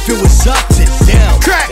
if it was up to them. Crack.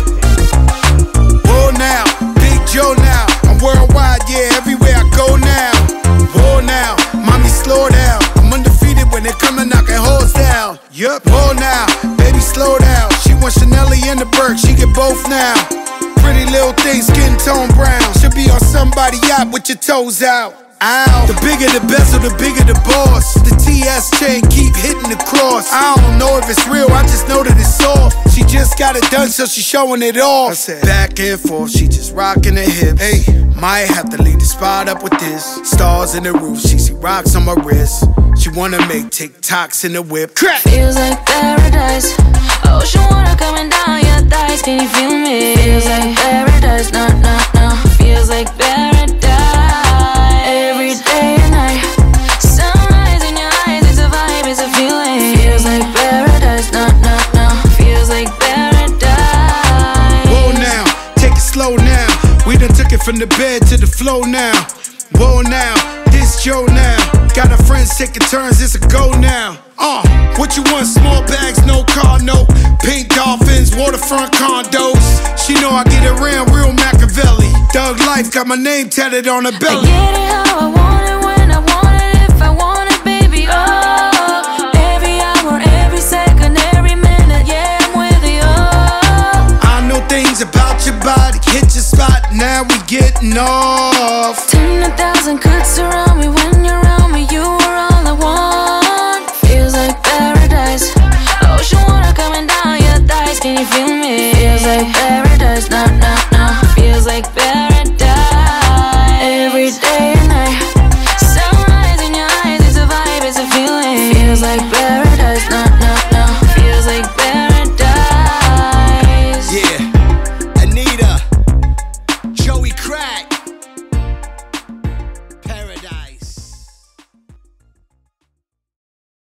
Whoa now, Big Joe now. I'm worldwide, yeah, everywhere I go now. Whoa now, mommy slow down. I'm undefeated when they come and knocking hoes down. Yup. Whoa now, baby slow down. She wants Chanelly and the Burke, she get both now. Pretty little thing, skin tone brown. Should be on somebody's yacht with your toes out. Ow. The bigger the bezel, the bigger the boss. The TS chain keep hitting the cross. I don't know if it's real, I just know that it's soft. She just got it done, so she showing it off. I said, back and forth, she just rocking her hips. Hey, might have to leave the spot up with this. Stars in the roof, she see rocks on my wrist. She wanna make TikToks in the whip. Crack. Feels like paradise. Ocean water coming down your thighs. Can you feel me? Feels like paradise. No, no, no. Feels like paradise. Every day and night. Sunrise in your eyes. It's a vibe, it's a feeling. Feels like paradise. No, no, no. Feels like paradise. Whoa now, take it slow now. We done took it from the bed to the floor now. Whoa now, this Joe now. Got our friends taking turns, it's a go now. What you want? Small bags, no car, no. Pink dolphins, waterfront condos. She know I get around real Machiavelli. Thug life, got my name tatted on her belly. I get it how I want it, when I want it, if I want it, baby, oh. Every hour, every second, every minute, yeah, I'm with you, oh. I know things about your body, hit your spot, now we getting off. 10,000 could surround me when you're around me, you are all I want. Feels like paradise. Ocean water coming down your thighs, can you feel me? Feels like paradise, no, no.